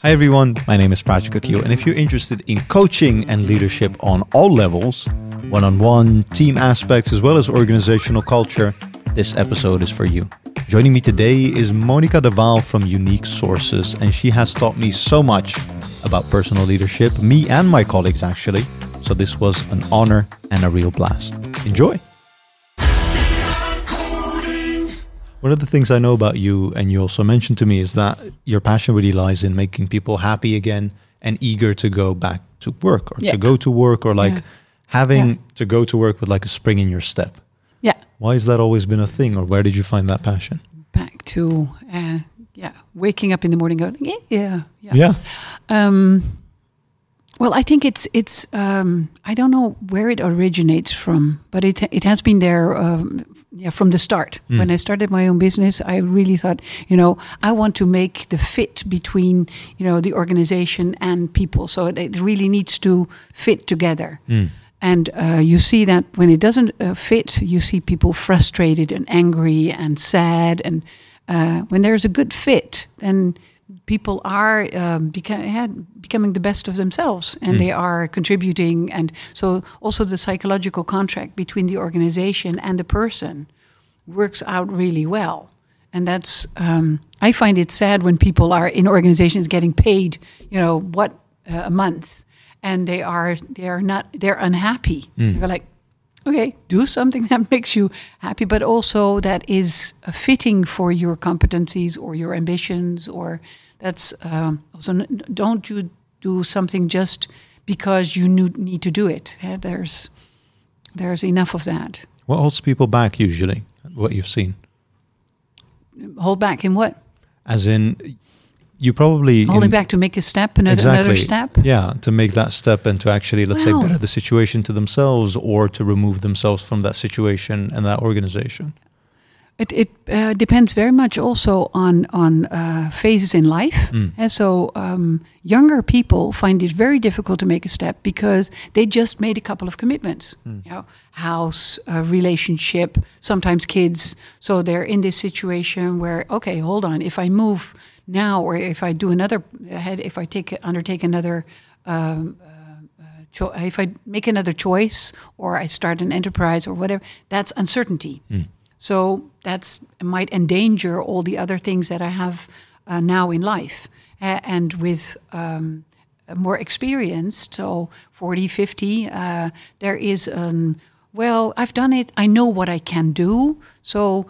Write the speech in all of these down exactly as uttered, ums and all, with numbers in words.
Hi everyone, my name is Patrick Akil, and if you're interested in coaching and leadership on all levels, one-on-one, team aspects, as well as organizational culture, this episode is for you. Joining me today is Monica de Waal from Unique Sources, and she has taught me so much about personal leadership, me and my colleagues actually, so this was an honor and a real blast. Enjoy! One of the things I know about you, and you also mentioned to me, is that your passion really lies in making people happy again and eager to go back to work or yeah. to go to work or like yeah. having yeah. to go to work with like a spring in your step. Yeah. Why has that always been a thing, or where did you find that passion? Back to, uh, yeah, waking up in the morning going, yeah, yeah. Yeah. yeah. Um, well, I think it's, it's um, I don't know where it originates from, but it it has been there um, yeah, from the start. Mm. When I started my own business, I really thought, you know, I want to make the fit between, you know, the organization and people. So it, it really needs to fit together. Mm. And uh, you see that when it doesn't uh, fit, you see people frustrated and angry and sad. And uh, when there's a good fit, then people are um, beca- becoming the best of themselves, and mm. they are contributing. And so also the psychological contract between the organization and the person works out really well. And that's, um, I find it sad when people are in organizations getting paid, you know, what, uh, a month, and they are, they are not, they're unhappy. Mm. They're like, okay, do something that makes you happy, but also that is uh, fitting for your competencies or your ambitions, or that's um, also n- don't you do something just because you need to do it. Yeah, there's there's enough of that. What holds people back usually? What you've seen? Hold back in what? As in, you probably holding in, back to make a step, another, exactly, another step. Yeah, to make that step and to actually, let's well, say, better the situation to themselves, or to remove themselves from that situation and that organization. It it uh, depends very much also on on uh, phases in life, mm. and so um, younger people find it very difficult to make a step because they just made a couple of commitments. Mm. You know, house, uh, relationship, sometimes kids. So they're in this situation where, okay, hold on, if I move now, or if I do another, if I take undertake another, um, uh, cho- if I make another choice, or I start an enterprise or whatever, that's uncertainty. Mm. So that's might endanger all the other things that I have uh, now in life. Uh, and with um, more experience, so forty, fifty, uh, there is, um, well, I've done it, I know what I can do, so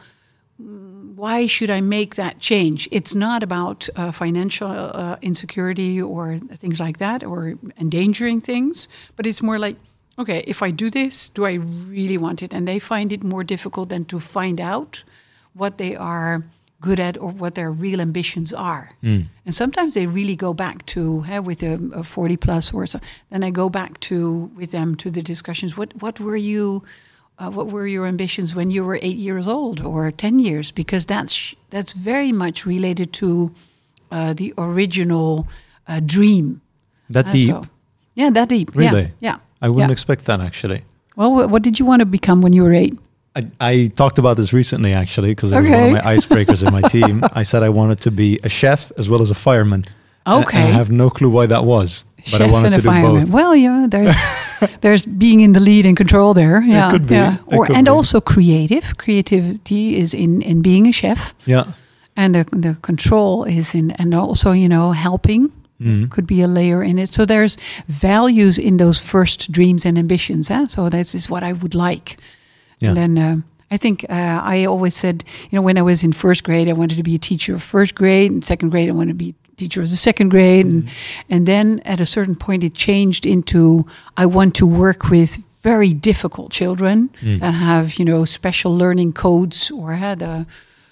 why should I make that change? It's not about uh, financial uh, insecurity or things like that, or endangering things, but it's more like, okay, if I do this, do I really want it? And they find it more difficult than to find out what they are good at or what their real ambitions are. Mm. And sometimes they really go back to, hey, with a, a forty plus or so, then I go back to, with them, to the discussions, what, what were you... Uh, what were your ambitions when you were eight years old or ten years? Because that's that's very much related to uh, the original uh, dream. That uh, deep? So, yeah, that deep. Really? Yeah. yeah. I wouldn't yeah. expect that, actually. Well, what did you want to become when you were eight? I, I talked about this recently, actually, because it was okay. one of my icebreakers in my team. I said I wanted to be a chef as well as a fireman. Okay. And I have no clue why that was, but chef I wanted and to do fireman. both. Well, yeah, there's there's being in the lead and control there. Yeah, it could be. Yeah. It or could and be. also creative. Creativity is in, in being a chef. Yeah. And the the control is in, and also, you know, helping mm. could be a layer in it. So there's values in those first dreams and ambitions. Huh? So that is what I would like. Yeah. And then uh, I think uh, I always said, you know, when I was in first grade, I wanted to be a teacher of first grade, and second grade, I wanted to be teacher of the second grade, and, mm. and then at a certain point it changed into, I want to work with very difficult children mm. that have, you know, special learning codes, or had a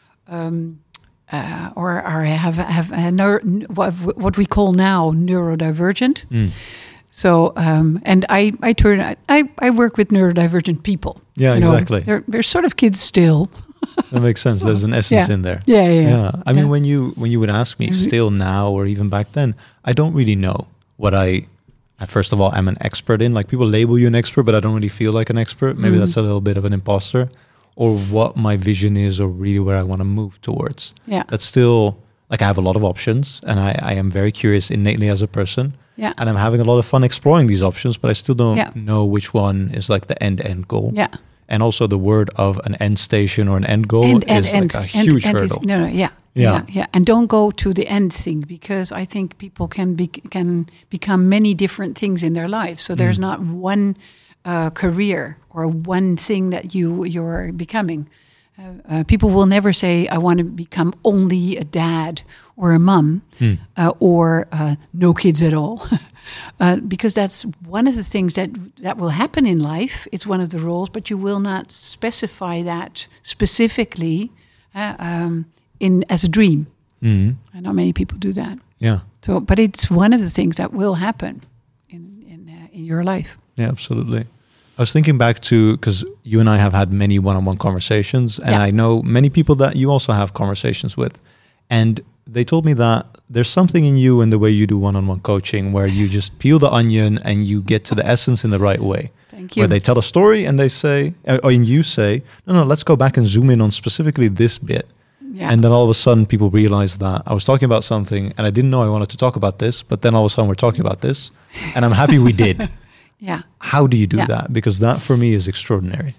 um, uh, or, or have have a neuro, what what we call now neurodivergent. Mm. So um, and I I turn I I work with neurodivergent people. Yeah, you exactly. Know, they're they're sort of kids still. That makes sense. So, there's an essence yeah. in there. Yeah, yeah, yeah. yeah. I yeah. mean, when you when you would ask me, still now or even back then, I don't really know what I, first of all, I'm an expert in. Like, people label you an expert, but I don't really feel like an expert. Maybe mm-hmm. that's a little bit of an imposter. Or what my vision is, or really where I want to move towards. Yeah. That's still like I have a lot of options, and I, I am very curious innately as a person. Yeah. And I'm having a lot of fun exploring these options, but I still don't Yeah. know which one is like the end end goal. Yeah. And also the word of an end station or an end goal And, and, is and, like a and, huge and hurdle. is- no, no, yeah, Yeah. yeah, yeah. And don't go to the end thing, because I think people can be can become many different things in their lives. So there's Mm. not one uh, career or one thing that you you're becoming. Uh, uh, people will never say, "I want to become only a dad or a mom, Mm. uh, or uh, no kids at all," uh, because that's one of the things that that will happen in life. It's one of the roles, but you will not specify that specifically uh, um, in as a dream. Mm. I know many people do that. Yeah. So, but it's one of the things that will happen in in uh, in your life. Yeah, absolutely. I was thinking back to, because you and I have had many one-on-one conversations, and Yeah. I know many people that you also have conversations with. And they told me that there's something in you and the way you do one-on-one coaching where you just peel the onion and you get to the essence in the right way. Thank you. Where they tell a story and they say, uh, or and you say, no, no, let's go back and zoom in on specifically this bit. Yeah. And then all of a sudden people realize that I was talking about something and I didn't know I wanted to talk about this, but then all of a sudden we're talking about this, and I'm happy we did. Yeah. How do you do Yeah. that? Because that for me is extraordinary.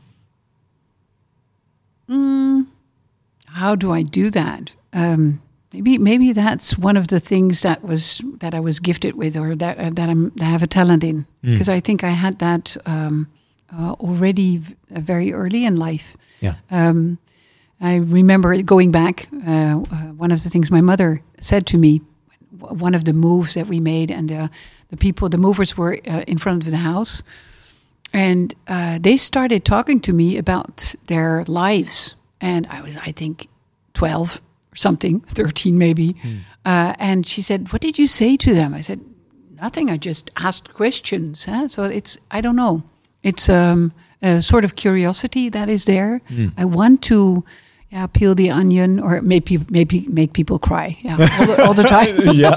Mm, how do I do that? Um, maybe maybe that's one of the things that was that I was gifted with, or that uh, that, I'm, that I have a talent in. Because I think I had that um, uh, already v- uh, very early in life. Yeah. Um, I remember going back. Uh, uh, one of the things my mother said to me, w- one of the moves that we made, and uh, the people, the movers were uh, in front of the house, and uh, they started talking to me about their lives. And I was, I think, twelve or something, thirteen maybe. Uh, and she said, "What did you say to them?" I said, "Nothing. I just asked questions." Huh? So it's, I don't know. It's um, a sort of curiosity that is there. I want to yeah, peel the onion, or maybe maybe make people cry. Yeah, all the, all the time. Yeah.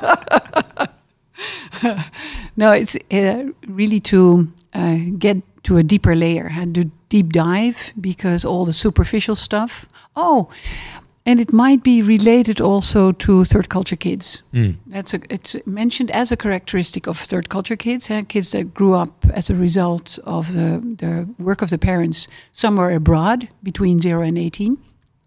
No, it's uh, really to uh, get to a deeper layer and do deep dive, because all the superficial stuff. Oh, and it might be related also to third culture kids. Mm. That's a, it's mentioned as a characteristic of third culture kids, uh, kids that grew up as a result of the, the work of the parents somewhere abroad between zero and eighteen.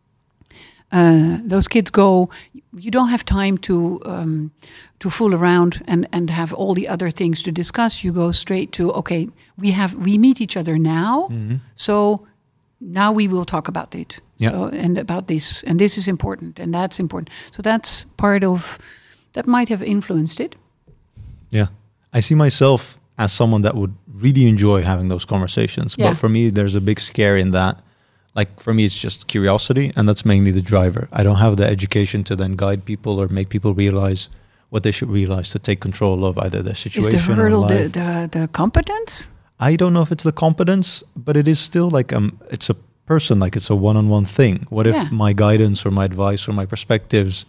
Uh, those kids go, you don't have time to um, to fool around and, and have all the other things to discuss. You go straight to, okay, we have we meet each other now, Mm-hmm. so now we will talk about it. Yeah. So, and about this, and this is important, and that's important. So that's part of, that might have influenced it. Yeah. I see myself as someone that would really enjoy having those conversations. Yeah. But for me, there's a big scare in that. Like for me, it's just curiosity, and that's mainly the driver. I don't have the education to then guide people or make people realize what they should realize to take control of either their Is situation the or hurdle the, life. the, the competence? I don't know if it's the competence, but it is still like um, it's a person, like it's a one-on-one thing. What if Yeah. my guidance or my advice or my perspectives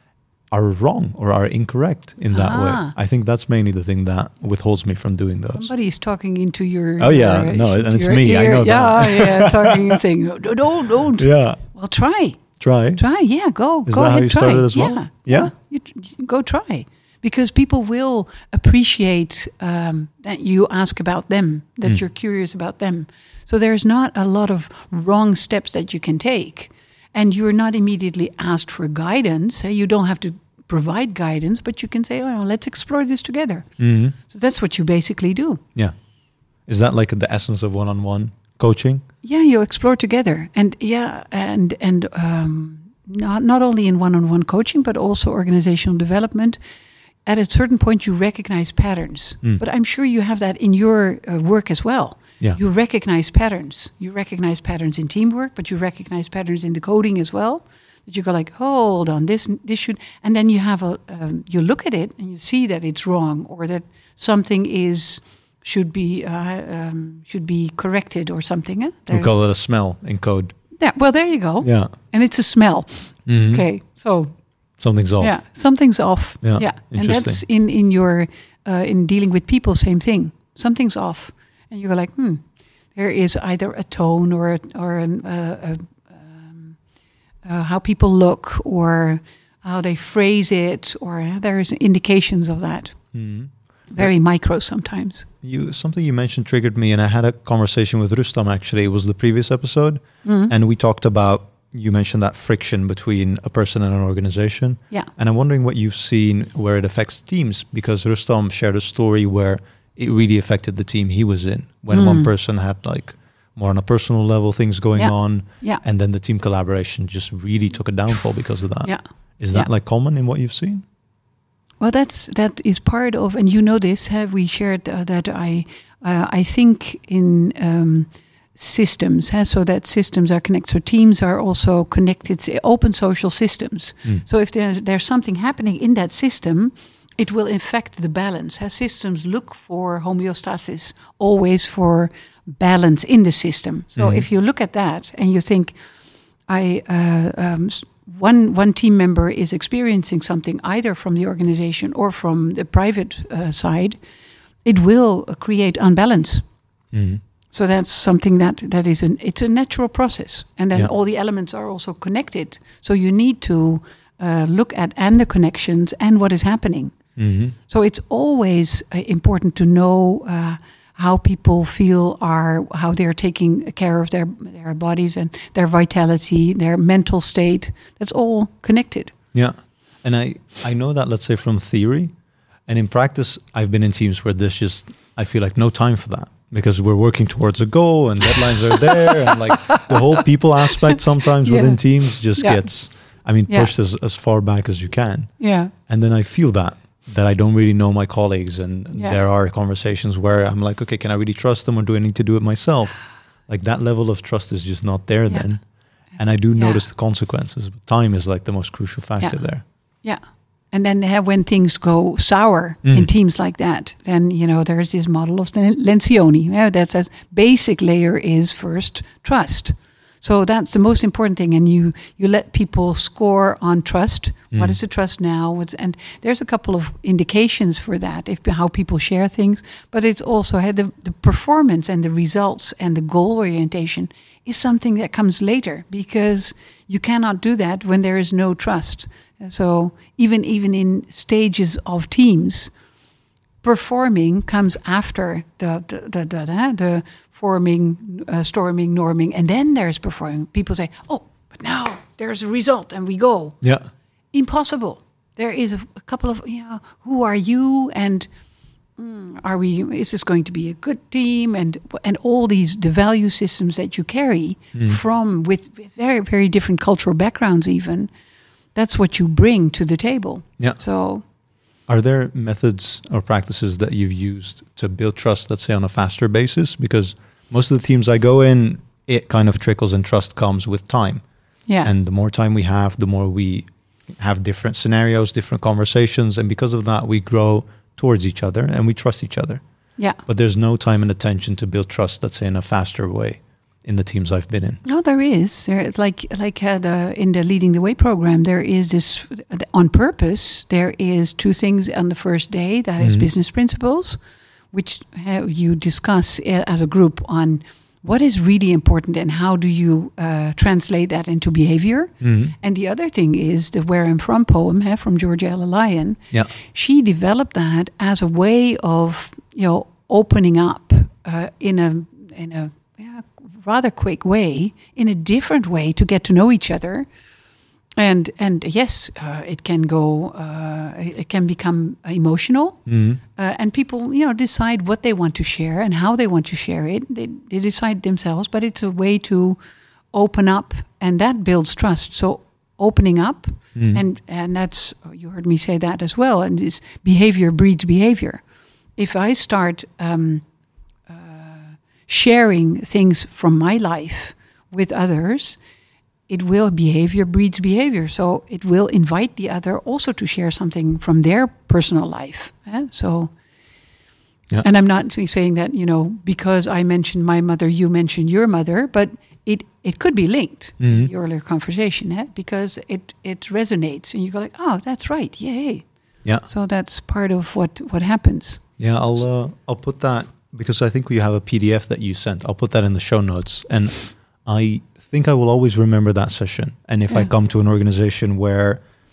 are wrong or are incorrect in that Ah. way? I think that's mainly the thing that withholds me from doing those. Somebody is talking into your. Oh, yeah. your- No, and to it's your me. I ear. know yeah, that. yeah, talking and saying, no, no, no, don't. Yeah, Well, try, try. try. Yeah, go, Is go that how ahead, you try. started as well? Yeah, Yeah? You tr- go try, because people will appreciate um, that you ask about them, that Mm. you're curious about them. So there's not a lot of wrong steps that you can take, and you're not immediately asked for guidance. eh, You don't have to provide guidance, but you can say, "Oh, let's explore this together." Hmm. So that's what you basically do. Yeah. Is that like the essence of one-on-one coaching? Yeah, you explore together, and yeah, and and um, not not only in one-on-one coaching, but also organizational development. At a certain point, you recognize patterns, Mm. but I'm sure you have that in your uh, work as well. Yeah. You recognize patterns. You recognize patterns in teamwork, but you recognize patterns in the coding as well. That you go like, hold on, this this should, and then you have a um, you look at it and you see that it's wrong, or that something is should be uh, um, should be corrected or something. Eh? We There- call it a smell in code. yeah, well, there you go. Yeah. And it's a smell. Mhm. Okay, so Something's off. yeah, something's off. Yeah, and interesting. that's in in your uh, in dealing with people, same thing. Something's off, and you go like, hmm, there is either a tone or a, or an, uh, a, um, uh, how people look, or how they phrase it, or uh, there's indications of that. Mm. Very micro sometimes. You something you mentioned triggered me, and I had a conversation with Rustam. Actually, it was the previous episode, Mm. and we talked about. You mentioned that friction between a person and an organization. Yeah. And I'm wondering what you've seen where it affects teams, because Rustam shared a story where it really affected the team he was in when Mm. one person had like more on a personal level things going Yeah. on, Yeah. and then the team collaboration just really took a downfall because of that. Yeah. Is that Yeah. like common in what you've seen? Well, that's that is part of, and you know this. Have we shared uh, that I uh, I think in um, systems, huh? So that systems are connected. So teams are also connected. It's open social systems. Mm. So if there, there's something happening in that system, it will affect the balance. Huh? Systems look for homeostasis, always for balance in the system. So Mhm. if you look at that and you think, I uh, um, s- one one team member is experiencing something either from the organization or from the private uh, side, it will uh, create unbalance. Mm. So that's something that that is an it's a natural process, and then Yeah. all the elements are also connected. So you need to uh, look at and the connections and what is happening. Mhm. So it's always uh, important to know uh, how people feel, are how they're taking care of their their bodies and their vitality, their mental state. That's all connected. Yeah. And I, I know that, let's say, from theory, and in practice, I've been in teams where there's just, I feel like no time for that, because we're working towards a goal and deadlines are there. And like the whole people aspect sometimes Yeah. within teams just Yeah. gets, I mean, Yeah. pushed as, as far back as you can. Yeah. And then I feel that, that I don't really know my colleagues. And Yeah. there are conversations where I'm like, okay, can I really trust them, or do I need to do it myself? Like that level of trust is just not there Yeah. then. And I do Yeah. notice the consequences. But time is like the most crucial factor Yeah. there. Yeah. And then uh, when things go sour Mm. in teams like that, then, you know, there's this model of Len- Lencioni. Yeah, that says basic layer is first trust. So that's the most important thing. And you, you let people score on trust. Mm. What is the trust now? What's, and there's a couple of indications for that, if how people share things. But it's also uh, the, the performance and the results and the goal orientation is something that comes later, because you cannot do that when there is no trust. So even even in stages of teams, performing comes after the the the, the, the, the forming, uh, storming, norming, and then there's performing. People say, "Oh, but now there's a result, and we go." Yeah. Impossible. There is a, a couple of, you know, who are you, and mm, are we? Is this going to be a good team? And and all these the value systems that you carry Mm. from with very very different cultural backgrounds, even. That's what you bring to the table. Yeah. So, Are there methods or practices that you've used to build trust, let's say, on a faster basis? Because most of the teams I go in, it kind of trickles and trust comes with time. yeah. And the more time we have, the more we have different scenarios, different conversations. And because of that, we grow towards each other and we trust each other. yeah. But there's no time and attention to build trust, let's say, in a faster way in the teams I've been in. No, there is. There is like like uh, the in the Leading the Way program, there is this on purpose. There is two things on the first day. That is Mhm. business principles, which uh, you discuss uh, as a group on what is really important and how do you uh, translate that into behavior. Mhm. And the other thing is the Where I'm From poem uh, from Georgia Ella Lyon. Yeah. She developed that as a way of, you know, opening up uh, in a in a yeah, rather quick way, in a different way to get to know each other. And and yes, uh, it can go, uh, it can become emotional, Mhm. uh, and people, you know, decide what they want to share and how they want to share it. They, they decide themselves, but it's a way to open up, and that builds trust. So opening up, Mhm. and and that's, you heard me say that as well. And this behavior breeds behavior. If I start um, uh, sharing things from my life with others, it will behavior breeds behavior. So it will invite the other also to share something from their personal life. eh? So, Yeah. and I'm not saying that, you know, because I mentioned my mother, you mentioned your mother, but it, it could be linked in Mhm. the earlier conversation, eh? Because it, it resonates and you go like, oh, that's right. Yay. Yeah. So that's part of what, what happens. Yeah, I'll uh, I'll put that, because I think you have a P D F that you sent. I'll put that in the show notes, and I think I will always remember that session. And if I Yeah. come to an organization where,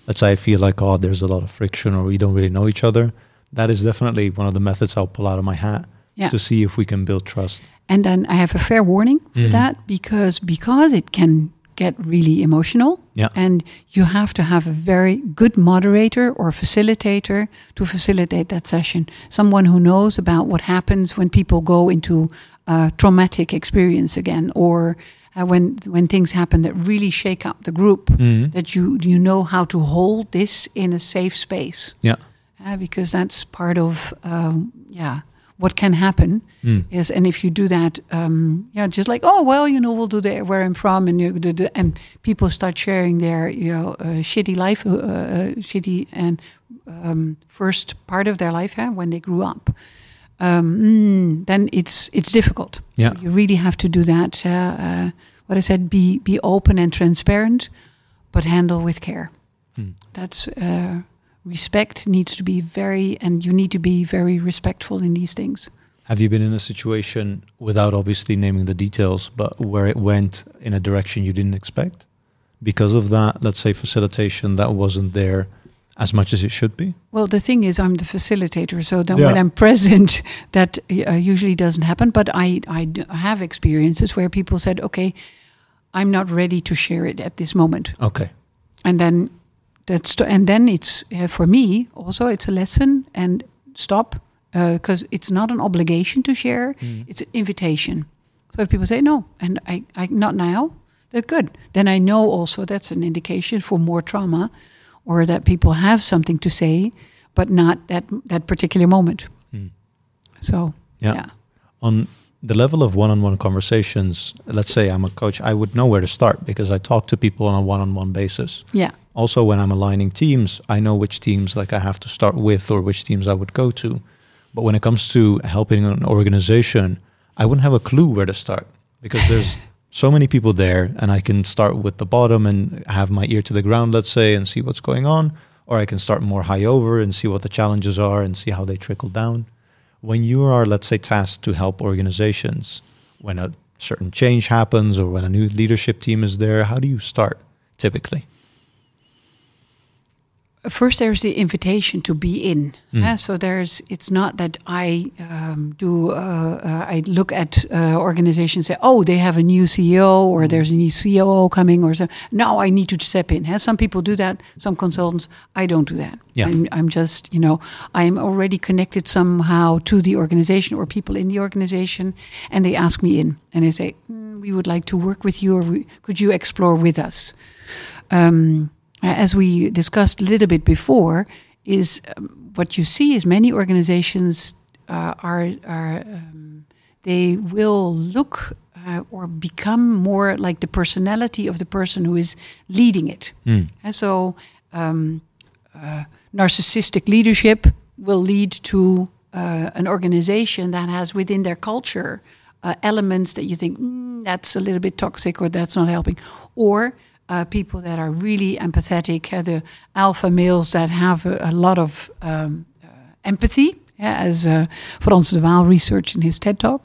let's say I feel like, oh, there's a lot of friction or we don't really know each other, that is definitely one of the methods I'll pull out of my hat yeah. to see if we can build trust. And then I have a fair warning for mm. that, because because it can get really emotional. Yeah. And you have to have a very good moderator or facilitator to facilitate that session. Someone who knows about what happens when people go into a traumatic experience again, or uh, when when things happen that really shake up the group, mm-hmm. that you you know how to hold this in a safe space. Yeah. Uh, because that's part of um, yeah what can happen mm. is, and if you do that, um, yeah, just like, oh well, you know, we'll do the where I'm from, and you do the, and people start sharing their you know uh, shitty life, uh, uh, shitty and um, first part of their life, huh, when they grew up. Um, mm, then it's it's difficult. Yeah. So you really have to do that. Uh, uh, what I said: be be open and transparent, but handle with care. Mm. That's. Uh, Respect needs to be very, and you need to be very respectful in these things. Have you been in a situation, without obviously naming the details, but where it went in a direction you didn't expect? Because of that, let's say, facilitation that wasn't there as much as it should be? Well, the thing is, I'm the facilitator, so then yeah. when I'm present, that uh, usually doesn't happen. But I, I do have experiences where people said, okay, I'm not ready to share it at this moment. Okay. And then That's to, and then it's uh, for me also it's a lesson, and stop, because uh, it's not an obligation to share, mm. it's an invitation. So if people say no, and I, I not now, that's good. Then I know also that's an indication for more trauma, or that people have something to say, but not that that particular moment. Mm. So yeah. yeah. On the level of one-on-one conversations, let's say I'm a coach, I would know where to start because I talk to people on a one-on-one basis. Yeah. Also, when I'm aligning teams, I know which teams like I have to start with or which teams I would go to. But when it comes to helping an organization, I wouldn't have a clue where to start because there's so many people there, and I can start with the bottom and have my ear to the ground, let's say, and see what's going on. Or I can start more high over and see what the challenges are and see how they trickle down. When you are, let's say, tasked to help organizations, when a certain change happens or when a new leadership team is there, how do you start typically? First, there's the invitation to be in. Mm. Uh, so there's, it's not that I um, do, uh, uh, I look at uh, organizations say, oh, they have a new C E O or mm. there's a new C O O coming or so. Now I need to step in. Uh, some people do that, some consultants, I don't do that. Yeah. I'm, I'm just, you know, I'm already connected somehow to the organization or people in the organization, and they ask me in and they say, mm, we would like to work with you, or we, could you explore with us? Um, As we discussed a little bit before, is um, what you see is many organizations uh, are are um, they will look uh, or become more like the personality of the person who is leading it. Mm. And so, um, uh, narcissistic leadership will lead to uh, an organization that has within their culture uh, elements that you think mm, that's a little bit toxic or that's not helping, or Uh, people that are really empathetic, uh, the alpha males that have a, a lot of um, uh, empathy, yeah, as uh, Frans de Waal researched in his TED Talk.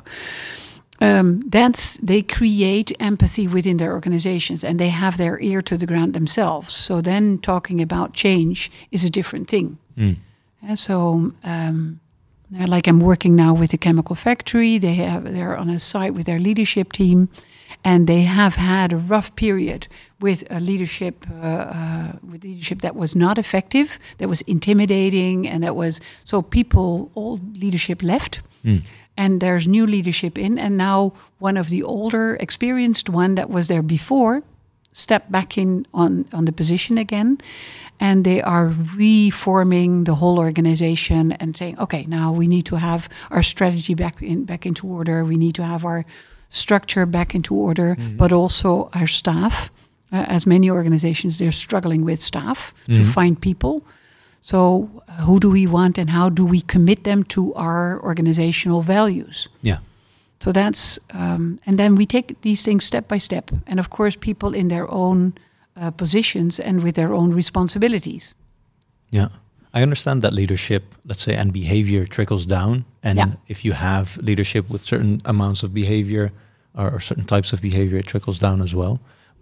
Um, that's they create empathy within their organizations, and they have their ear to the ground themselves. So then, talking about change is a different thing. Mm. And so, um, like I'm working now with a chemical factory. They have they're on a site with their leadership team. And they have had a rough period with a leadership, uh, uh, with leadership that was not effective, that was intimidating, and that was so people, old leadership left, mm. and there's new leadership in, and now one of the older, experienced one that was there before, stepped back in on on the position again, and they are reforming the whole organization and saying, okay, now we need to have our strategy back in back into order. We need to have our structure back into order, mm-hmm. but also our staff. Uh, as many organizations, they're struggling with staff mm-hmm. to find people. So uh, who do we want, and how do we commit them to our organizational values? Yeah. So that's, um, and then we take these things step by step. And of course, people in their own uh, positions and with their own responsibilities. Yeah. I understand that leadership, let's say, and behavior trickles down. And yeah. if you have leadership with certain amounts of behavior or, or certain types of behavior, it trickles down as well. But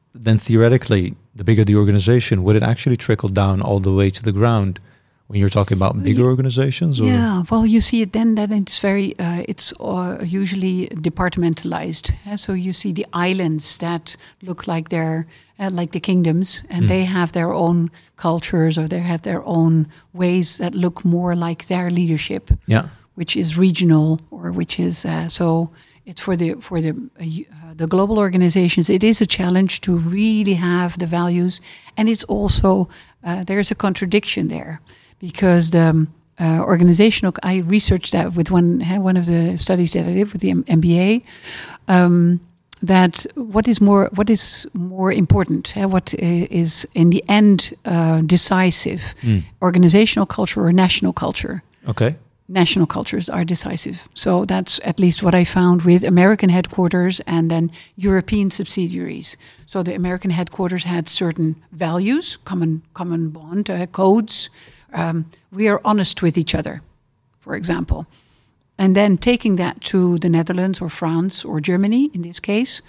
then theoretically, the bigger the organization, would it actually trickle down all the way to the ground when you're talking about bigger organizations? Or? Yeah, well, you see it then that it's very, uh, it's uh, usually departmentalized. Uh, so you see the islands that look like they're uh, like the kingdoms, and mm. they have their own cultures, or they have their own ways that look more like their leadership, yeah. which is regional, or which is uh, so. It's for the for the uh, uh, the global organizations. It is a challenge to really have the values, and it's also uh, there's a contradiction there. Because the um, uh, organizational, I researched that with one uh, one of the studies that I did with the M- MBA. Um, that what is more what is more important? Uh, what is in the end uh, decisive? Mm. Organizational culture or national culture? Okay. National cultures are decisive. So that's at least what I found with American headquarters and then European subsidiaries. So the American headquarters had certain values, common common bond uh, codes. Um, we are honest with each other, for example. And then taking that to the Netherlands or France or Germany, in this case,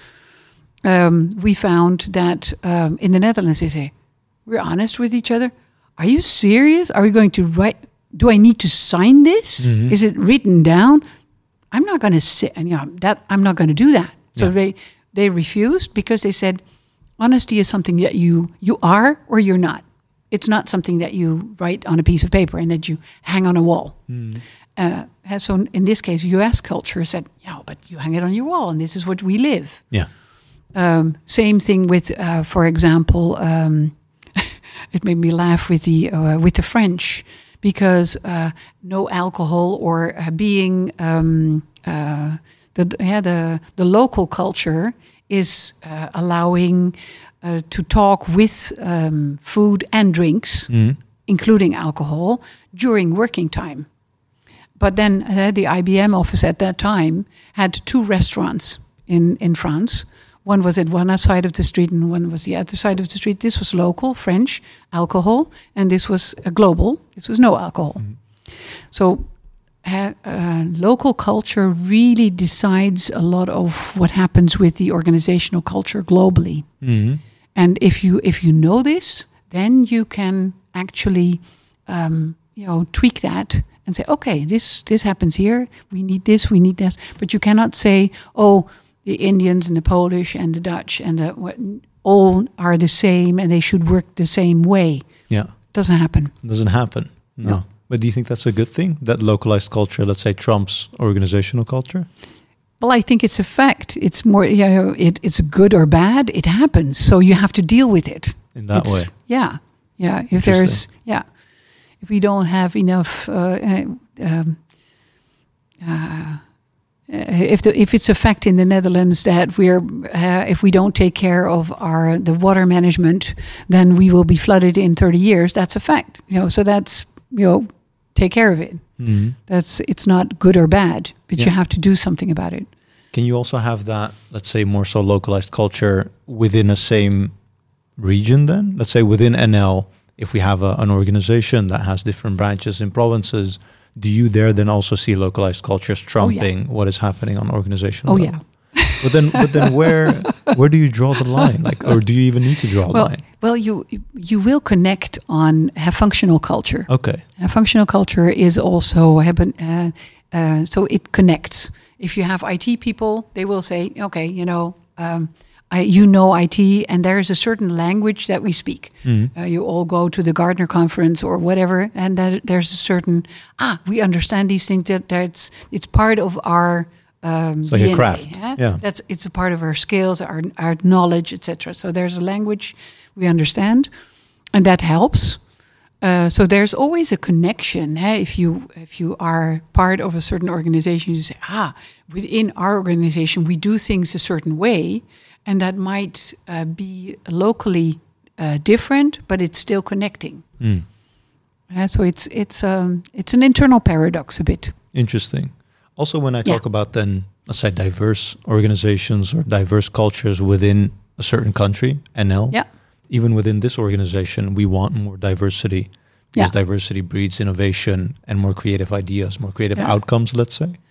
um, we found that um, in the Netherlands they say, we're honest with each other. Are you serious? Are we going to write? Do I need to sign this? Mm-hmm. Is it written down? I'm not going to sit, and you know, that I'm not going to do that. So yeah. they they refused because they said, honesty is something that you you are or you're not. It's not something that you write on a piece of paper and that you hang on a wall. Mm. Uh, so in this case, U S culture said, yeah, but you hang it on your wall and this is what we live. Yeah. Um, same thing with, uh, for example, um, it made me laugh with the uh, with the French because uh, no alcohol or uh, being um, uh, the yeah the the local culture is uh, allowing. Uh, to talk with um, food and drinks, mm. including alcohol, during working time. But then uh, the I B M office at that time had two restaurants in, in France. One was at one side of the street and one was the other side of the street. This was local, French, alcohol, and this was uh, global. This was no alcohol. Mm. So uh, uh, local culture really decides a lot of what happens with the organizational culture globally. Mm-hmm. And if you if you know this, then you can actually um, you know tweak that and say, okay, this this happens here. We need this. We need this. But you cannot say, oh, the Indians and the Polish and the Dutch and the what, all are the same and they should work the same way. Yeah, doesn't happen. Doesn't happen. No. no. But do you think that's a good thing? That localized culture, let's say, trumps organizational culture? Well, I think it's a fact. It's more, you know, it, it's good or bad. It happens, so you have to deal with it in that it's, way. Yeah, yeah. If there's, yeah, if we don't have enough, uh, um, uh, if the if it's a fact in the Netherlands that we're, uh, if we don't take care of our the water management, then we will be flooded in thirty years. That's a fact. You know, so that's you know, take care of it. Mm-hmm. That's it's not good or bad, but yeah. you have to do something about it. Can you also have that, let's say, more so localized culture within a same region then? Let's say within N L, if we have a, an organization that has different branches in provinces, do you there then also see localized cultures trumping oh, yeah. what is happening on organizational oh, level? Yeah. But then, but then, where where do you draw the line? Like, or do you even need to draw a well, line? Well, you you will connect on have functional culture. Okay, a functional culture is also have an, uh, uh, so it connects. If you have I T people, they will say, okay, you know, um, I, you know I T, and there is a certain language that we speak. Mm-hmm. Uh, you all go to the Gartner conference or whatever, and that there's a certain ah, we understand these things. That that's it's part of our. Um, it's like D N A, a craft, yeah? yeah. That's it's a part of our skills, our our knowledge, et cetera. So there's a language we understand, and that helps. Uh, so there's always a connection. Eh? If you if you are part of a certain organization, you say, ah, within our organization we do things a certain way, and that might uh, be locally uh, different, but it's still connecting. Mm. Uh, so it's it's um, it's an internal paradox a bit. Interesting. Also, when I talk yeah. about then, let's say, diverse organizations or diverse cultures within a certain country, N L, yeah. even within this organization, we want more diversity because yeah. diversity breeds innovation and more creative ideas, more creative yeah. outcomes, let's say.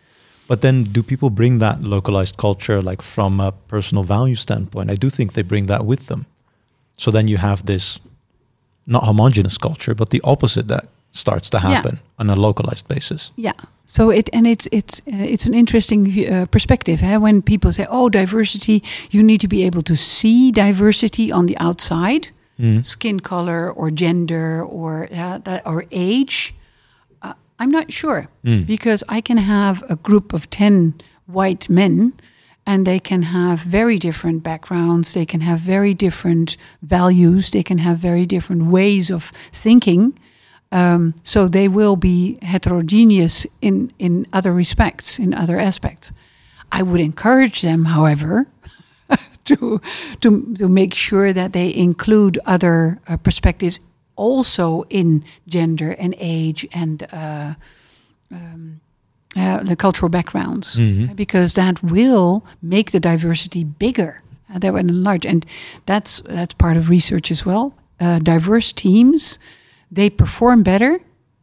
But then do people bring that localized culture like from a personal value standpoint? I do think they bring that with them. So then you have this not homogenous culture, but the opposite that starts to happen yeah. on a localized basis. Yeah. So it and it's it's uh, it's an interesting uh, perspective. Eh? When people say, "Oh, diversity," you need to be able to see diversity on the outside, mm. skin color or gender or uh, that, or age. Uh, I'm not sure mm. because I can have a group of ten white men, and they can have very different backgrounds. They can have very different values. They can have very different ways of thinking. Um, so they will be heterogeneous in, in other respects, in other aspects. I would encourage them, however, to, to to make sure that they include other uh, perspectives also in gender and age and uh, um, uh, the cultural backgrounds, mm-hmm. because that will make the diversity bigger. Uh, that will enlarge, and that's that's part of research as well. Uh, diverse teams. They perform better,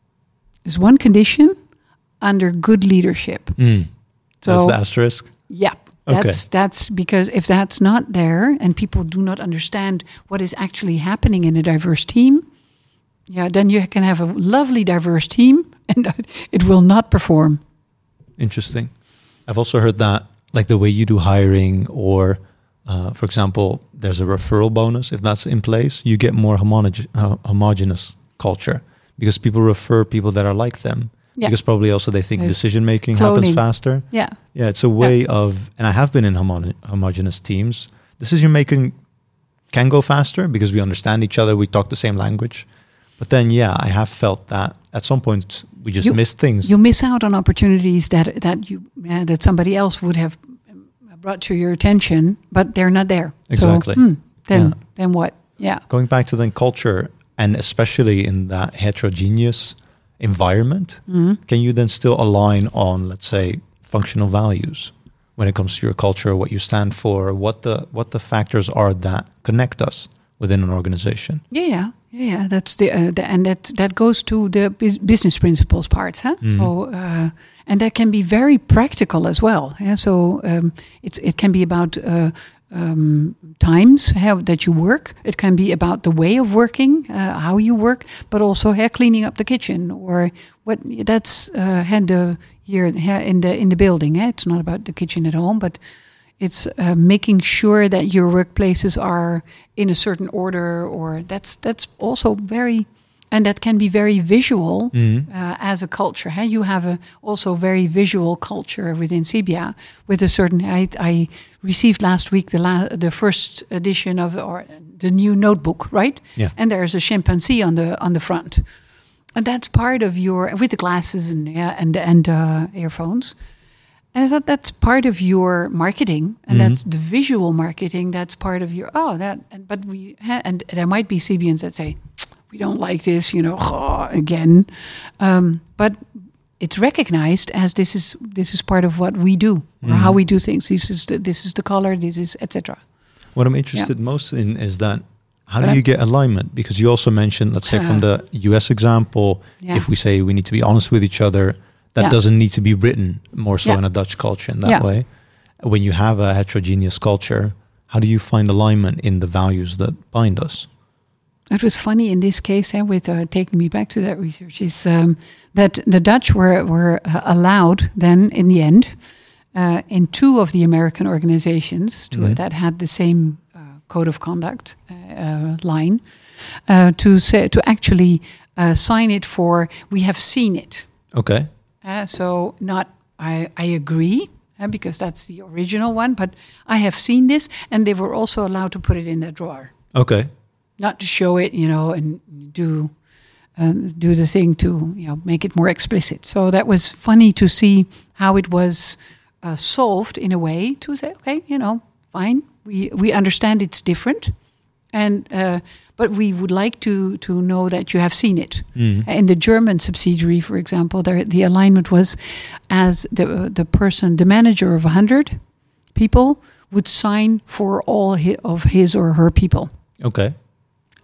is one condition, under good leadership. Mm. So that's the asterisk? Yeah. That's, okay. that's because if that's not there and people do not understand what is actually happening in a diverse team, yeah, then you can have a lovely diverse team and it will not perform. Interesting. I've also heard that like the way you do hiring or uh, for example, there's a referral bonus. If that's in place, you get more homolog- uh, homogeneous culture because people refer people that are like them. Yeah. Because probably also they think There's decision making happens faster. Yeah. Yeah, it's a way yeah. of, and I have been in homo- homogeneous teams. Decision making can go faster because we understand each other, we talk the same language. But then, yeah, I have felt that at some point we just you, miss things. You miss out on opportunities that that you uh, that somebody else would have brought to your attention, but they're not there. Exactly. So, hmm, then yeah. then what? Yeah. Going back to then culture, and especially in that heterogeneous environment, mm-hmm. can you then still align on, let's say, functional values when it comes to your culture, what you stand for, what the what the factors are that connect us within an organization? Yeah, yeah, yeah. That's the, uh, the and that that goes to the business principles part, huh? Mm-hmm. So uh, and that can be very practical as well. Yeah? So um, it's it can be about. Uh, Um, times how that you work. It can be about the way of working, uh, how you work, but also uh, cleaning up the kitchen or what. That's uh, had the here in the in the building. Eh? It's not about the kitchen at home, but it's uh, making sure that your workplaces are in a certain order. Or that's that's also very, and that can be very visual mm-hmm. uh, as a culture. Hey? You have a also very visual culture within Cebia with a certain. I, I received last week the la- the first edition of or the new notebook, right? Yeah. And there's a chimpanzee on the on the front, and that's part of your with the glasses and yeah and and uh, earphones. And I thought that's part of your marketing, and mm-hmm. that's the visual marketing. That's part of your oh that. And, but we ha- and there might be Cebians that say, we don't like this, you know, oh, again. Um, but it's recognized as this is this is part of what we do or mm-hmm. how we do things. This is the, this is the color. This is et cetera. What I'm interested yeah. most in is that how but do you get alignment? Because you also mentioned, let's say, uh, from the U S example, yeah. if we say we need to be honest with each other, that yeah. doesn't need to be written. More so yeah. in a Dutch culture in that yeah. way. When you have a heterogeneous culture, how do you find alignment in the values that bind us? It was funny in this case, eh, with uh, taking me back to that research, is um, that the Dutch were were uh, allowed then in the end uh, in two of the American organizations to, mm-hmm. that had the same uh, code of conduct uh, uh, line uh, to say to actually uh, sign it for. We have seen it. Okay. Uh, so not I I agree. Uh, because that's the original one, but I have seen this, and they were also allowed to put it in their drawer. Okay. Not to show it, you know, and do uh, do the thing to, you know, make it more explicit. So that was funny to see how it was uh, solved in a way to say, okay, you know, fine, we we understand it's different, and uh, but we would like to to know that you have seen it. Mm. In the German subsidiary, for example, there, the alignment was as the the person, the manager of a hundred people would sign for all hi- of his or her people. Okay.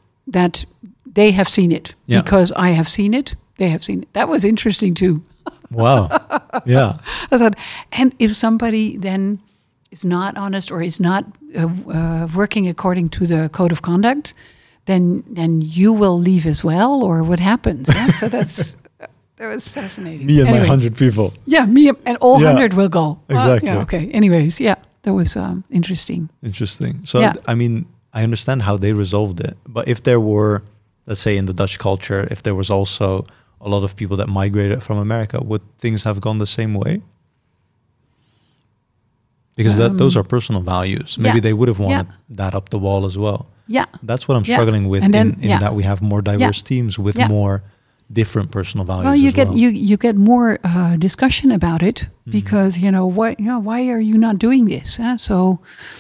That they have seen it yeah. because I have seen it. They have seen it. That was interesting too. Wow. Yeah. I thought, and if somebody then is not honest or is not uh, uh, working according to the code of conduct, then then you will leave as well, or what happens? Yeah? So that's that was fascinating. Me and anyway, my hundred people. Yeah, me and all Yeah. hundred will go. Exactly. Uh, yeah, okay. Anyways, yeah, that was um, interesting. Interesting. So, Yeah. I mean, I understand how they resolved it. But if there were, let's say in the Dutch culture, if there was also a lot of people that migrated from America, would things have gone the same way? Because that, Um, those are personal values. Maybe yeah. they would have wanted Yeah. that up the wall as well. Yeah. That's what I'm Yeah. struggling with And then- in, in yeah. that we have more diverse teams with Yeah. more different personal values Well, you as get well. you you get more uh, discussion about it Mhm. because you know what you know why are you not doing this? Huh? So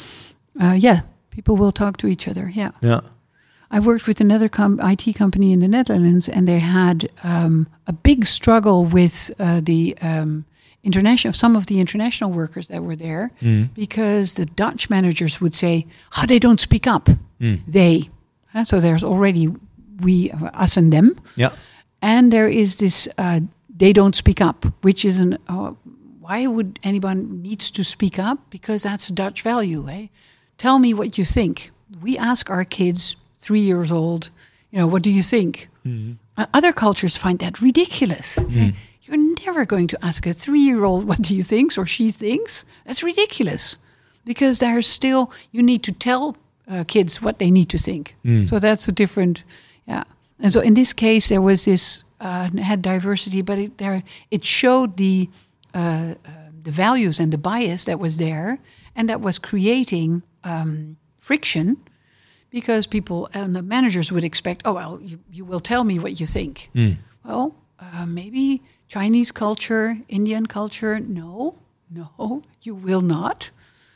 uh, yeah, people will talk to each other. Yeah, Yeah. I worked with another com- I T company in the Netherlands, and they had um, a big struggle with uh, the um, international some of the international workers that were there Mm. because the Dutch managers would say, "Oh, they don't speak up." Mm. They, huh? So there's already we, us, and them. Yeah. And there is this, uh, they don't speak up, which is an, uh, why would anyone needs to speak up? Because that's a Dutch value. Eh? Tell me what you think. We ask our kids, three years old, you know, what do you think? Mhm. Uh, other cultures find that ridiculous. Say, you're never going to ask a three-year-old what do you think or she thinks. That's ridiculous. Because there's still, you need to tell uh, kids what they need to think. Mm. So that's a different, yeah. And so in this case, there was this uh, had diversity, but it there it showed the uh, uh, the values and the bias that was there, and that was creating um, friction, because people and the managers would expect, oh well, you, you will tell me what you think. Mm. Well, uh, maybe Chinese culture, Indian culture, no, no, you will not.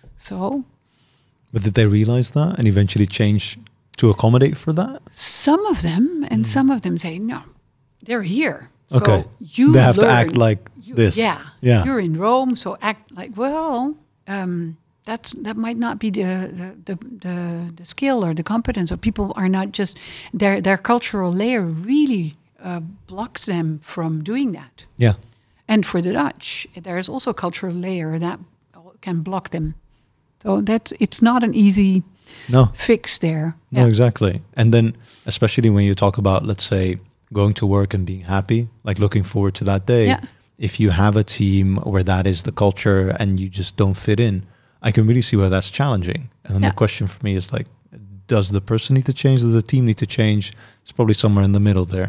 So But did they realize that and eventually change to accommodate for that? some of them, and some of them say, no, they're here. So Okay. you They have to learn- act like you- this. Yeah, Yeah. You're in Rome, so act like, well, um, that's that might not be the the, the the the skill or the competence, or people are not just their their cultural layer really uh, blocks them from doing that. Yeah. And for the Dutch, there is also a cultural layer that can block them. So that's it's not an easy No. fix there. No, Yeah. exactly. And then, especially when you talk about, let's say, going to work and being happy, like looking forward to that day. Yeah. If you have a team where that is the culture and you just don't fit in, I can really see where that's challenging. And then Yeah. the question for me is like, does the person need to change? Does the team need to change? It's probably somewhere in the middle there.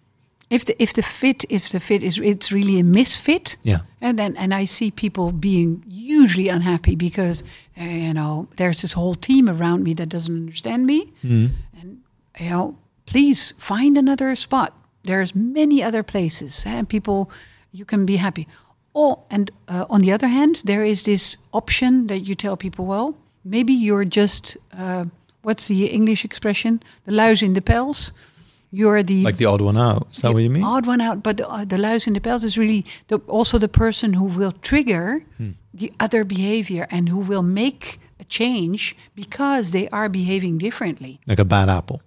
If the if the fit if the fit is it's really a misfit, Yeah. and then and I see people being hugely unhappy because uh, you know there's this whole team around me that doesn't understand me, Mm. and you know please find another spot. There's many other places, eh, and people you can be happy. Oh, and uh, on the other hand, there is this option that you tell people, well, maybe you're just uh, what's the English expression? The luis in de pels. You're the Like the odd one out. Is that what you mean? odd one out, but the, uh, the luis in the pels is really the, also the person who will trigger Hmm. the other behavior and who will make a change because they are behaving differently. Like a bad apple.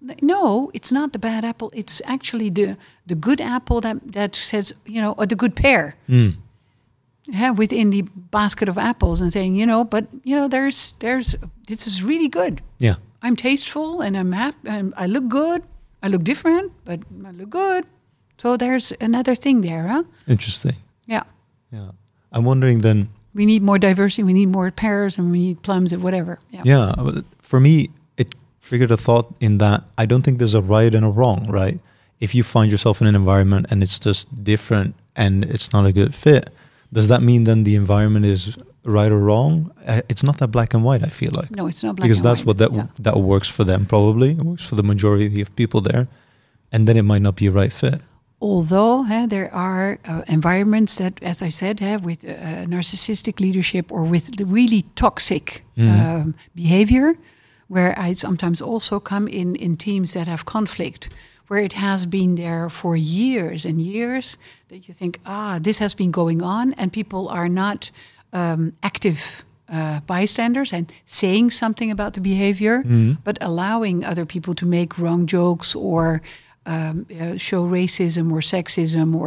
No, it's not the bad apple. It's actually the the good apple that that says, you know, or the good pear. Mm. Yeah, within the basket of apples, and saying, you know, but you know, there's there's this is really good. Yeah. I'm tasteful and I'm happy and I look good. I look different, but I look good. So there's another thing there, huh? Interesting. Yeah. Yeah. I'm wondering then, We need more diversity. We need more pears and we need plums and whatever. Yeah. yeah, but for me, it triggered a thought in that I don't think there's a right and a wrong, right? If you find yourself in an environment and it's just different and it's not a good fit, does that mean then the environment is right or wrong? Uh, It's not that black and white, I feel like. No, it's not black Because and that's white. what that Yeah. that works for them probably. It works for the majority of people there. And then it might not be a right fit. Although eh, there are uh, environments that, as I said, eh, with uh, narcissistic leadership or with the really toxic Mhm. um, behavior, where I sometimes also come in in teams that have conflict, where it has been there for years and years, that you think, ah, this has been going on, and people are not um, active uh, bystanders and saying something about the behavior, Mhm. but allowing other people to make wrong jokes or um, uh, show racism or sexism, or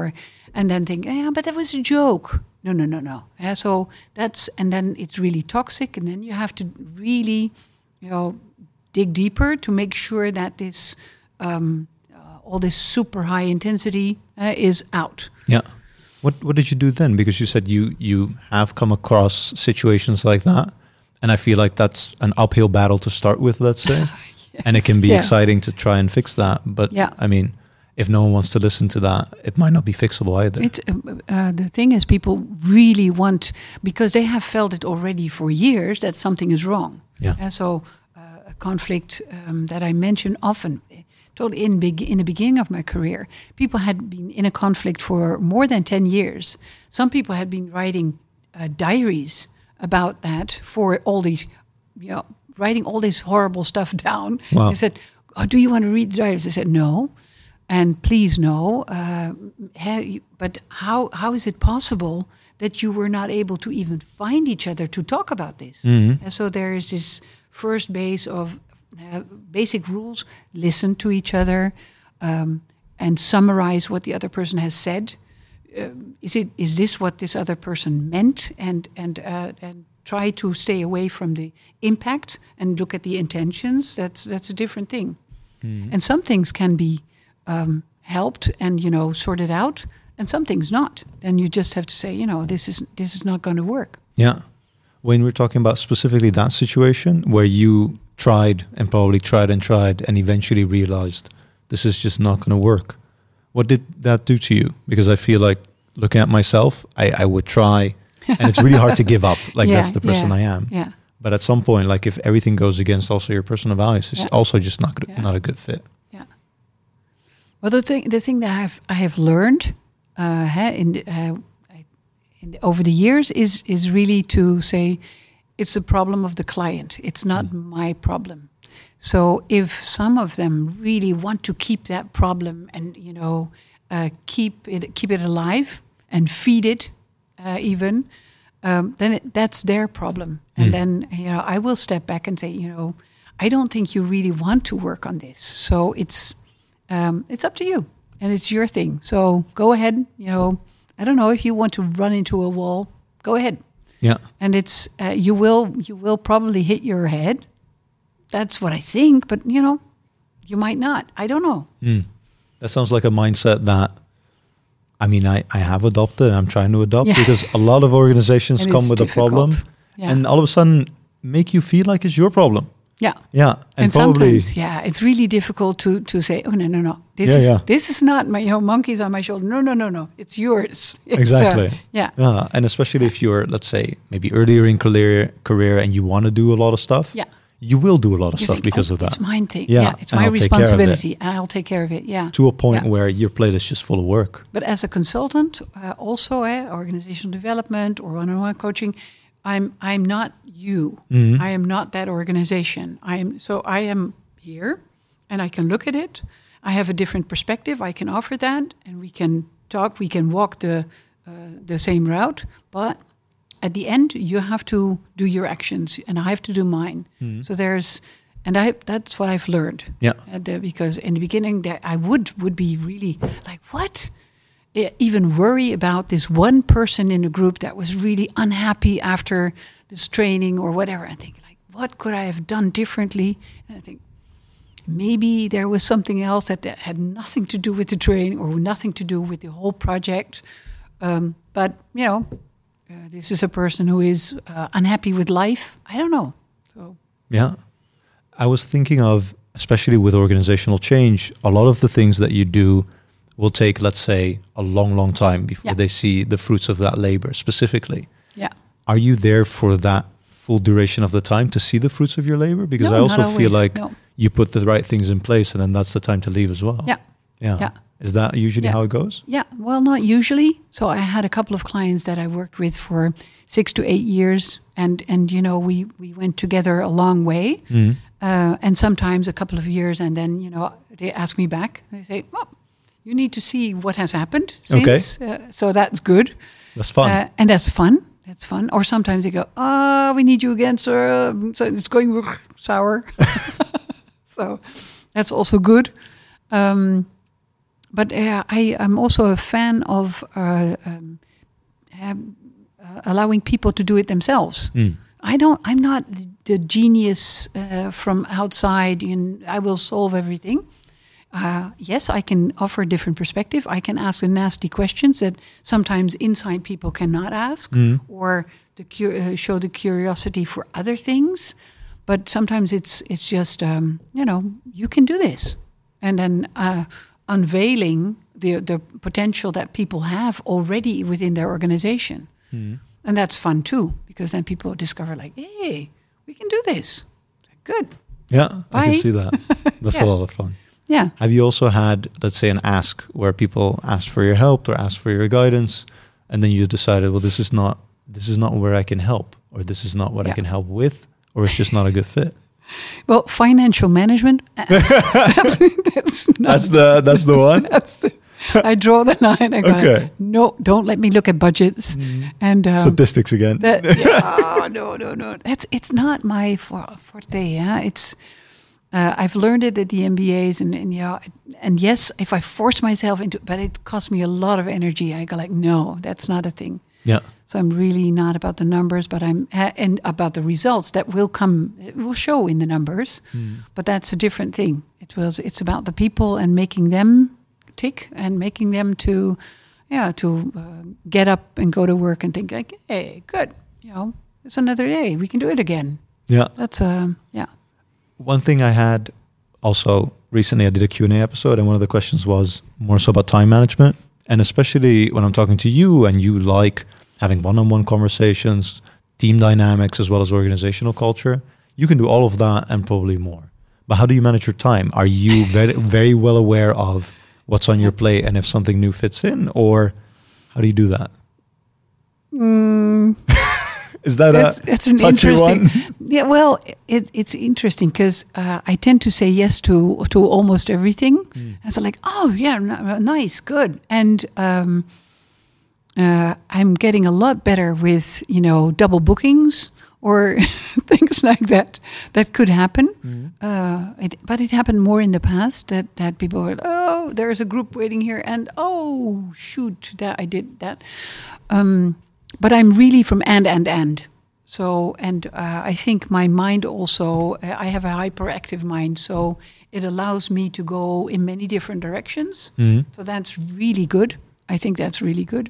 and then think, yeah, but that was a joke. No, no, no, no. Yeah, so that's, and then it's really toxic, and then you have to really, you know, dig deeper to make sure that this, um, uh, all this super high intensity uh, is out. Yeah. What What did you do then? Because you said you you have come across situations like that, and I feel like that's an uphill battle to start with, let's say, yes, and it can be yeah. exciting to try and fix that. But yeah. I mean, if no one wants to listen to that, it might not be fixable either. It's, uh, uh, the thing is, people really want, because they have felt it already for years, that something is wrong. Yeah. And so uh, a conflict um, that I mention often, totally in, big, in the beginning of my career, people had been in a conflict for more than ten years. Some people had been writing uh, diaries about that for all these, you know, writing all this horrible stuff down. Wow. They said, oh, do you want to read the diaries? I said, no. And please no, uh, have, but how how is it possible that you were not able to even find each other to talk about this? Mm-hmm. And so there is this first base of uh, basic rules: listen to each other um, and summarize what the other person has said. Uh, is it is this what this other person meant? And and uh, and try to stay away from the impact and look at the intentions. That's that's a different thing. Mm-hmm. And some things can be Um, helped and, you know, sorted out, and some things not. Then you just have to say, you know, this is this is not going to work. Yeah. When we're talking about specifically that situation where you tried and probably tried and tried and eventually realized this is just not going to work, what did that do to you? Because I feel like, looking at myself, I, I would try, and it's really hard to give up. Like, yeah, that's the person yeah, I am. Yeah. But at some point, like, if everything goes against also your personal values, it's yeah. also just not good, yeah. not a good fit. Well, the thing, the thing that I have, I have learned uh, in, the, uh, in the, over the years is is really to say it's the problem of the client. It's not mm. my problem. So if some of them really want to keep that problem and, you know, uh, keep it keep it alive and feed it, uh, even, um, then it, that's their problem. And mm. then, you know, I will step back and say, you know, I don't think you really want to work on this. So it's Um, it's up to you, and it's your thing. So go ahead. You know, I don't know if you want to run into a wall. Go ahead. Yeah. And it's uh, you will you will probably hit your head. That's what I think. But you know, you might not. I don't know. Mm. That sounds like a mindset that, I mean, I, I have adopted. And I'm trying to adopt yeah. because a lot of organizations and come with difficult. a problem, yeah. and all of a sudden make you feel like it's your problem. Yeah, yeah, and, and probably, sometimes, yeah, it's really difficult to to say, oh no, no, no, this yeah, is yeah. this is not my, you know, monkeys on my shoulder. No, no, no, no, it's yours. It's, exactly. Uh, yeah, yeah, and especially if you're, let's say, maybe earlier in career career and you want to do a lot of stuff. Yeah, you will do a lot of you stuff think, because oh, of that. It's mine thing. Yeah, yeah it's and my I'll responsibility, and I'll take care of it. Yeah, to a point yeah. where your plate is just full of work. But as a consultant, uh, also eh, organizational development or one-on-one coaching, I'm I'm not you. Mm-hmm. I am not that organization. I am so I am here, and I can look at it. I have a different perspective. I can offer that, and we can talk. We can walk the uh, the same route. But at the end, you have to do your actions, and I have to do mine. Mm-hmm. So there's, and I that's what I've learned. Yeah. And, uh, because in the beginning, that I would would be really like, what? Even worry about this one person in the group that was really unhappy after this training or whatever. I think, like, what could I have done differently? And I think maybe there was something else that, that had nothing to do with the training or nothing to do with the whole project. Um, but, you know, uh, this is a person who is uh, unhappy with life. I don't know. So yeah. I was thinking of, especially with organizational change, a lot of the things that you do will take, let's say, a long, long time before yeah. they see the fruits of that labor specifically. Yeah. Are you there for that full duration of the time to see the fruits of your labor? Because no, I also not feel always. like no. you put the right things in place and then that's the time to leave as well. Yeah. Yeah. yeah. Is that usually yeah. how it goes? Yeah. Well, not usually. So I had a couple of clients that I worked with for six to eight years. And, and you know, we, we went together a long way. Mm-hmm. Uh, and sometimes a couple of years. And then, you know, they ask me back. They say, oh, you need to see what has happened since. Okay. Uh, so that's good. That's fun. Uh, and that's fun. That's fun. Or sometimes they go, oh, we need you again, sir. So it's going sour. So that's also good. Um, but uh, I am also a fan of uh, um, um, uh, allowing people to do it themselves. Mm. I don't. I'm not the genius uh, from outside. And I will solve everything. Uh, yes, I can offer a different perspective. I can ask the nasty questions that sometimes inside people cannot ask, Mm. or the cu- uh, show the curiosity for other things. But sometimes it's it's just um, you know you can do this, and then uh, unveiling the the potential that people have already within their organization, Mm. and that's fun too, because then people discover like, hey, we can do this. Good. Yeah, I Bye. can see that. That's Yeah. a lot of fun. Yeah. Have you also had, let's say, an ask where people asked for your help or asked for your guidance, and then you decided, well, this is not this is not where I can help, or this is not what Yeah. I can help with, or it's just not a good fit? Well, financial management. uh, that's, that's, not, That's the that's the one. that's the, I draw the line. I go, Okay. no, don't let me look at budgets and um, Statistics again. that. Yeah, no, no, no. That's it's not my for- forte. Yeah, it's. Uh, I've learned it at the M B As, and, and yeah, and yes, if I force myself into, but it costs me a lot of energy. I go like, no, that's not a thing. Yeah. So I'm really not about the numbers, but I'm uh, and about the results that will come, it will show in the numbers. Mm. But that's a different thing. It was it's about the people and making them tick and making them to, yeah, to uh, get up and go to work and think like, hey, good, you know, it's another day. We can do it again. Yeah. That's um, yeah. One thing I had also recently, I did a Q and A episode, and one of the questions was more so about time management. And especially when I'm talking to you and you like having one-on-one conversations, team dynamics, as well as organizational culture, you can do all of that and probably more. But how do you manage your time? Are you very, very well aware of what's on your plate and if something new fits in, or how do you do that? Mm. Is that It's, a it's an touchy interesting. one? Yeah, well, it, it's interesting because uh, I tend to say yes to to almost everything. Mm. And so like, oh yeah, n- nice, good, and um, uh, I'm getting a lot better with you know double bookings or things like that. That could happen, Mm. uh, it, but it happened more in the past that that people were, oh, there's a group waiting here, and oh shoot, that I did that. Um, But I'm really from and, and, and. So, and uh, I think my mind also, uh, I have a hyperactive mind. So it allows me to go in many different directions. Mm. So that's really good. I think that's really good.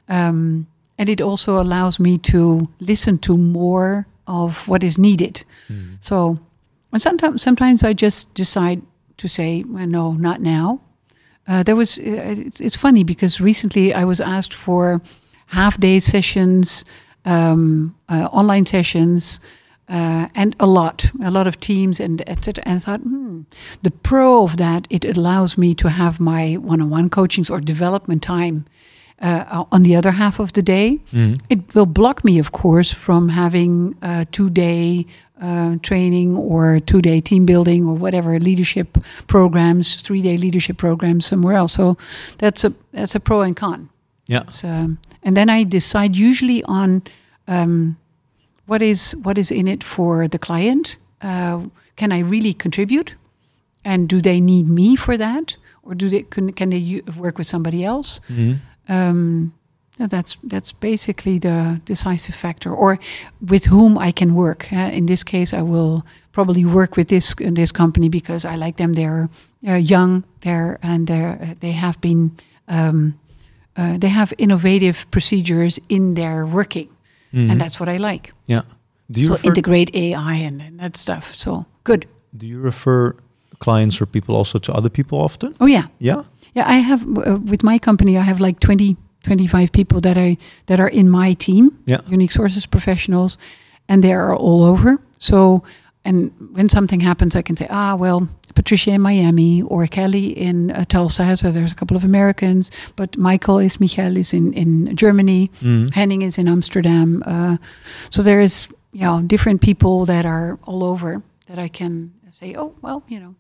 Um, and it also allows me to listen to more of what is needed. Mm. So, and sometimes, sometimes I just decide to say, well, no, not now. Uh, there was, uh, it's, it's funny because recently I was asked for half-day sessions, um, uh, online sessions, uh, and a lot, a lot of teams, and et cetera. And I thought, hmm, the pro of that, it allows me to have my one-on-one coachings or development time uh, on the other half of the day. Mm. It will block me, of course, from having a two-day uh, training or two-day team building or whatever leadership programs, three-day leadership programs somewhere else. So that's a that's a pro and con. Yeah. So, um, and then I decide usually on um, what is what is in it for the client. Uh, can I really contribute? And do they need me for that, or do they can, can they u- work with somebody else? Mm. Um, yeah, that's that's basically the decisive factor, or with whom I can work. Uh, in this case, I will probably work with this this company because I like them. They're uh, young, they're and they're, uh, they have been. Um, Uh, they have innovative procedures in their working, Mm. and that's what I like. Yeah. Do you So refer, integrate A I and, and that stuff. So good. do you refer clients or people also to other people often? Oh yeah, Yeah. yeah. I have uh, with my company. I have like twenty, twenty-five people that I that are in my team. Yeah. Unique Sources professionals, and they are all over. So, and when something happens, I can say, ah, well, Patricia in Miami or Kelly in uh, Tulsa. So there's a couple of Americans, but Michael is Michael is in, in Germany. Mm. Henning is in Amsterdam. Uh, so there is, you know, different people that are all over that I can say, oh, well, you know,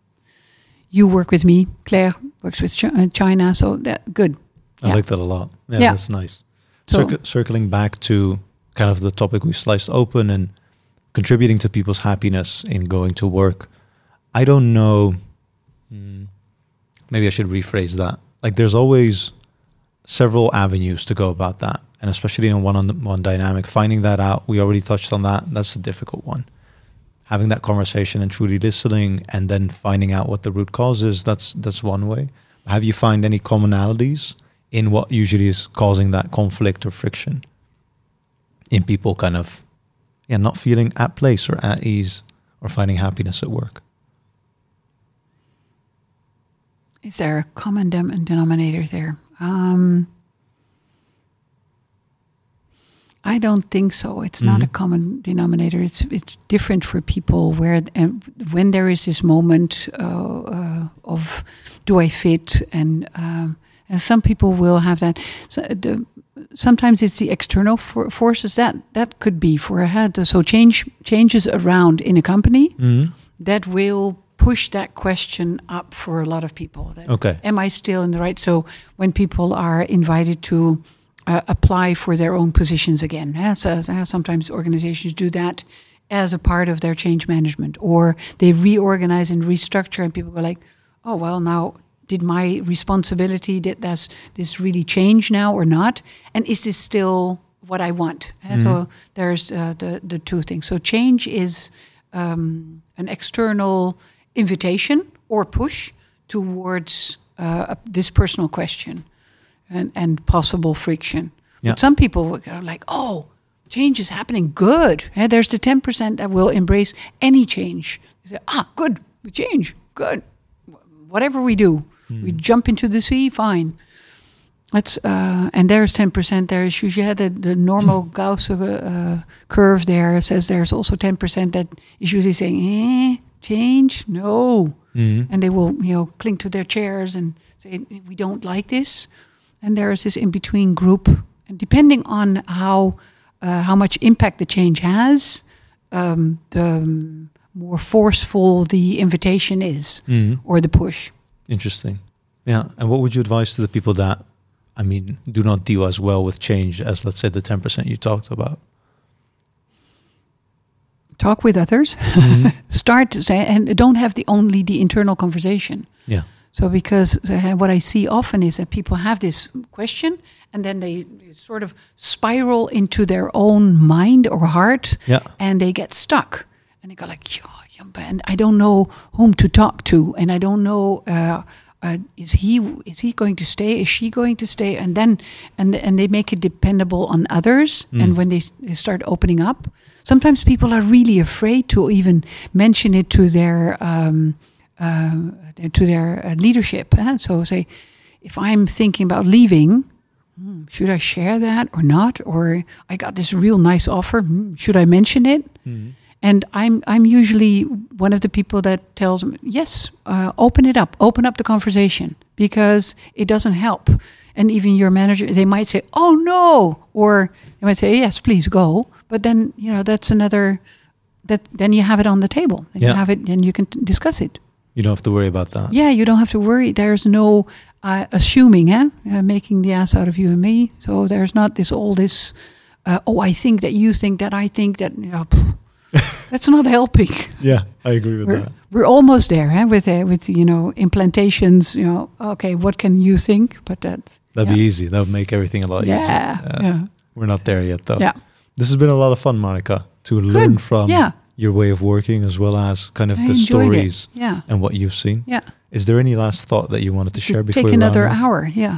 you work with me. Claire works with Ch- uh, China. So that good. I Yeah. like that a lot. Yeah, Yeah. that's nice. So- Circ- circling back to kind of the topic we sliced open and contributing to people's happiness in going to work. I don't know. Hmm, maybe I should rephrase that. like there's always several avenues to go about that. And especially in a one-on-one dynamic, finding that out, we already touched on that. That's a difficult one. Having that conversation and truly listening and then finding out what the root cause is, that's that's one way. Have you found any commonalities in what usually is causing that conflict or friction in people kind of yeah, not feeling at place or at ease or finding happiness at work? Is there a common dem- denominator there? Um, I don't think so. It's mm-hmm. not a common denominator. It's it's different for people where and when there is this moment uh, uh, of do I fit, and um, and some people will have that. So the, sometimes it's the external for forces that that could be for a head. So change changes around in a company mm-hmm. that will push that question up for a lot of people. That, okay. Am I still in the right? So when people are invited to Uh, apply for their own positions again. Yeah, so, uh, sometimes organizations do that as a part of their change management, or they reorganize and restructure, and people go like, "Oh well, now did my responsibility did that's this really change now or not? And is this still what I want?" Mm-hmm. So there's uh, the the two things. So change is um, an external invitation or push towards uh, this personal question. And, and possible friction. Yeah. But some people are like, oh, change is happening, good. And there's the ten percent that will embrace any change. They say, ah, good, we change, good. Whatever we do, mm. we jump into the sea, fine. That's uh, and there's ten percent. There's usually the, the normal Gauss uh, curve there says there's also ten percent that is usually saying, eh, change, no. Mm. And they will, you know, cling to their chairs and say, we don't like this. And there is this in-between group, and depending on how uh, how much impact the change has, um, the more forceful the invitation is, mm. or the push. Interesting. Yeah. And what would you advise to the people that, I mean, do not deal as well with change as, let's say, the ten percent you talked about? Talk with others. Mm-hmm. Start to say, and don't have the only the internal conversation. Yeah. So because uh, what I see often is that people have this question and then they sort of spiral into their own mind or heart, yeah. and they get stuck. And they go like, yeah, and I don't know whom to talk to, and I don't know uh, uh, is he is he going to stay? Is she going to stay? And then and and they make it dependable on others. Mm. And when they, they start opening up, sometimes people are really afraid to even mention it to their. Um, Uh, to their uh, leadership. Eh? So say, if I'm thinking about leaving, hmm, should I share that or not? Or I got this real nice offer, hmm, should I mention it? Mm-hmm. And I'm I'm usually one of the people that tells them, yes, uh, open it up, open up the conversation, because it doesn't help. And even your manager, they might say, oh no, or they might say, yes, please go. But then, you know, that's another, that then you have it on the table, and yeah. you have it, and you can t- discuss it. You don't have to worry about that. Yeah, you don't have to worry. There's no uh, assuming, eh? Uh, making the ass out of you and me. So there's not this all this, uh, oh, I think that you think that I think that. You know, that's not helping. Yeah, I agree with we're, that. We're almost there, eh? With uh, with you know implantations. You know, okay, what can you think? But that that'd yeah. be easy. That would make everything a lot yeah, easier. Uh, yeah, we're not there yet, though. Yeah, this has been a lot of fun, Marika, to Good. learn from. Yeah. Your way of working, as well as kind of I the stories yeah. and what you've seen. Yeah. Is there any last thought that you wanted to share before take we another round hour? Yeah.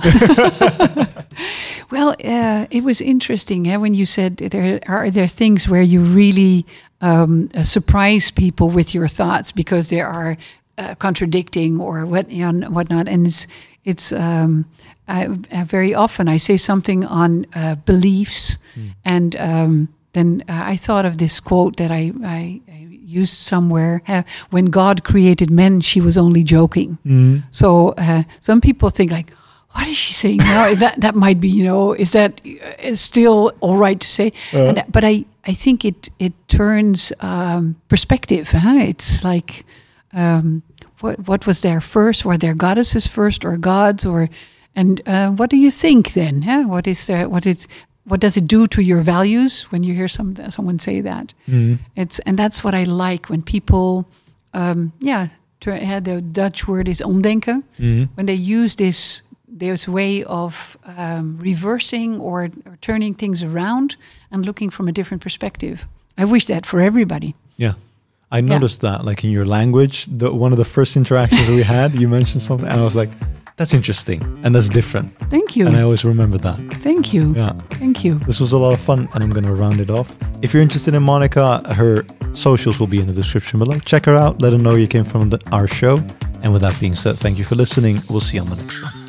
Well, uh, it was interesting eh, when you said there are there things where you really um, uh, surprise people with your thoughts because they are uh, contradicting or what you know, whatnot, and it's it's um, I, uh, very often I say something on uh, beliefs, mm. and um, then uh, I thought of this quote that I. I, I used somewhere, uh, when God created men, she was only joking. Mm. So uh, some people think like, what is she saying now? Is that that might be, you know, is that is still all right to say? Uh. And, but I, I think it it turns um, perspective. Huh? It's like, um, what what was there first? Were there goddesses first or gods? Or and uh, what do you think then? Huh? What is uh, what is What does it do to your values when you hear some someone say that? Mm. It's and that's what I like when people, um, yeah, to, uh, the Dutch word is omdenken. Mm. When they use this there's a way of um, reversing or, or turning things around and looking from a different perspective. I wish that for everybody. Yeah. I noticed yeah. that, like in your language, the, one of the first interactions we had, you mentioned something, and I was like, that's interesting, and that's different. Thank you. And I always remember that. Thank you. Yeah. Thank you. This was a lot of fun, and I'm going to round it off. If you're interested in Monica, her socials will be in the description below. Check her out. Let her know you came from the, our show. And with that being said, thank you for listening. We'll see you on the next one.